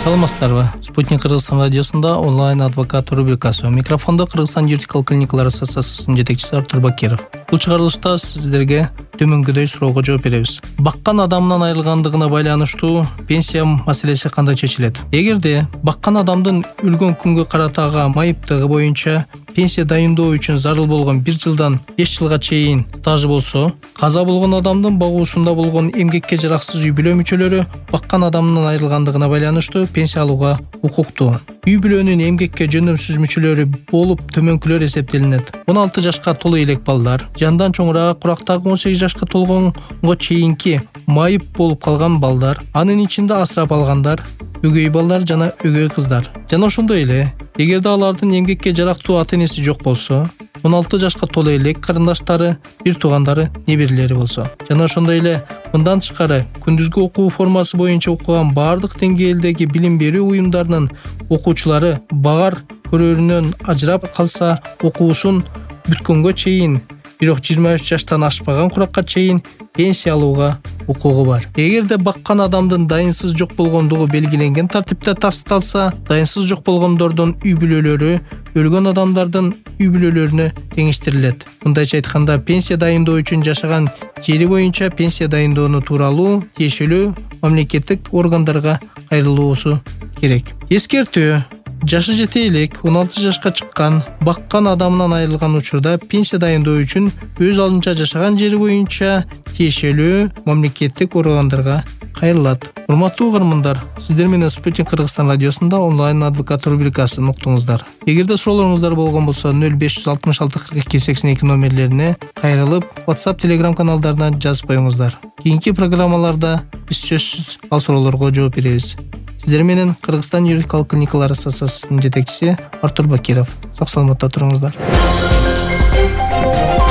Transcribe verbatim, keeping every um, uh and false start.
саламатсыздарбы? Спутник Кыргызстан радиосунда онлайн адвокат рубрикасы. Микрофондо Кыргызстан юридикалык клиникалар ассоциациясынын жетекчиси Артур Бакиров. Бул чыгарылышта сиздерге төмөнгөдөй суроого жооп беребиз. Баккан адамынан айрылгандыгына байланыштуу пенсия маселеси кандай чечилет? Эгерде баккан адамдын өлгөн күнгө карата майыптыгы боюнча пенсия дайындоо үчүн зарыл болгон бир жылдан беш жылга чейин стажы болсо, каза болгон адамдын багуусунда болгон эмгекке жараксыз үй бүлө мүчөлөрү баккан адамынан айрылгандыгына байланыштуу пенсия алууга укуктуу. Үй бүлөнүн эмгекке жөнөмсүз мүчөлөрү болуп төмөнкүлөр эсептелинет. он алты жашка толуу элек балдар, жандан чоңураак курактагы он сегиз жашка толгонго чейинки майып болуп калган балдар, анын ичинде асырап алгандар, өгөй балдар жана өгөй кыздар. Жана ошондой эле, эгерде алардын эмгекке жарактуу ата-энеси жок болсо, он алты жашка толуу элек карындаштары, бир туугандары, неберелери болсо. Жана ошондой эле мындан тышкары күндүзгү окуу формасы боюнча окуган баардык деңгээлдеги билим берүү уюмдарынын окуучулары багар көрөрүнөн ажырап калса, окуусун бүткөнгө чейин, бирок жыйырма үч жаштан ашпаган куракка чейин пенсия алууга укугу бар. Эгерде баккан адамдын дайынсыз жок болгондугу белгиленген тартипте тасталса, дайынсыз жок болгондордун үй бүлөлөрү өлгөн адамдардын үй бүлөлөрүнө теңештирилет. Мындайча айтканда, пенсия дайындоо үчүн жашаган жери боюнча пенсия дайындоону тууралуу тиешелүү мамлекеттик органдарга кайрылуусу керек. Эскертүү: жашы жете элек он алты жашка чыккан баккан адамынан айрылган учурда пенсия дайындоо үчүн өз алдынча жашаган жери боюнча тиешелүү мамлекеттик органдарга кайрылат. Урматтуу угармандар, сиздер менен Спутник Кыргызстан радиосунда онлайн адвокат рубрикасын уктуңуздар. Эгерде суроолоруңуздар болгон болсо, нөл беш жүз алтымыш алты кырк эки сексен эки номерлерине кайрылып, WhatsApp, Telegram каналдарынан жазып коюңуздар. Кийинки программаларда биз сөзсүз ал суроолорго жооп беребиз. Сиздер менен Кыргызстан юридикалык клиникалар ассоциациясынын жетекчиси Артур Бакиров. Сак саламатта туруңуздар.